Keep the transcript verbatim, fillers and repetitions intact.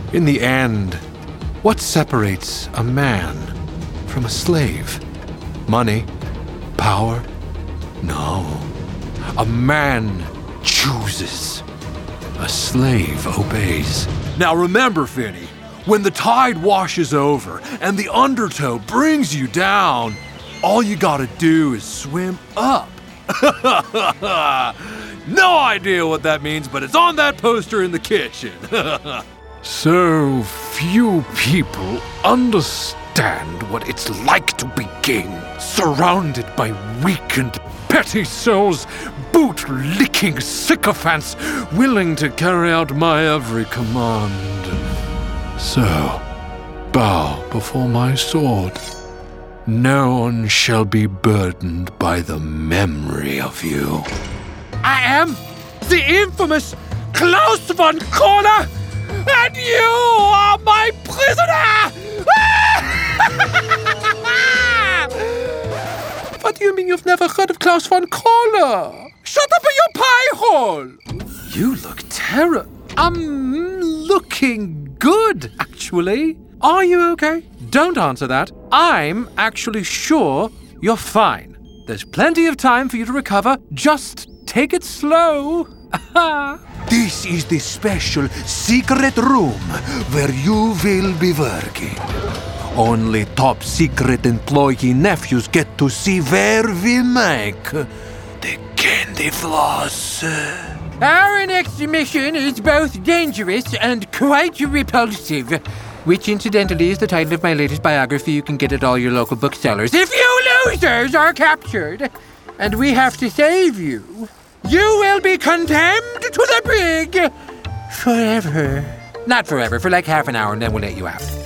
In the end, what separates a man from a slave? Money? Power? No. A man chooses. A slave obeys. Now remember, Finny, when the tide washes over and the undertow brings you down, all you gotta do is swim up. No idea what that means, but it's on that poster in the kitchen. So few people understand what it's like to be king, surrounded by weakened, petty souls, boot-licking sycophants, willing to carry out my every command. So, bow before my sword. No one shall be burdened by the memory of you. I am the infamous Klaus von Kohler, and you are my prisoner! What do you mean you've never heard of Klaus von Kohler? Shut up in your pie hole! You look terror. I'm looking good, actually. Are you okay? Don't answer that. I'm actually sure you're fine. There's plenty of time for you to recover. Just take it slow. This is the special secret room where you will be working. Only top secret employee nephews get to see where we make the candy floss. Our next mission is both dangerous and quite repulsive, which incidentally is the title of my latest biography you can get at all your local booksellers. If you losers are captured and we have to save you, you will be condemned to the brig forever. Not forever, for like half an hour, and then we'll let you out.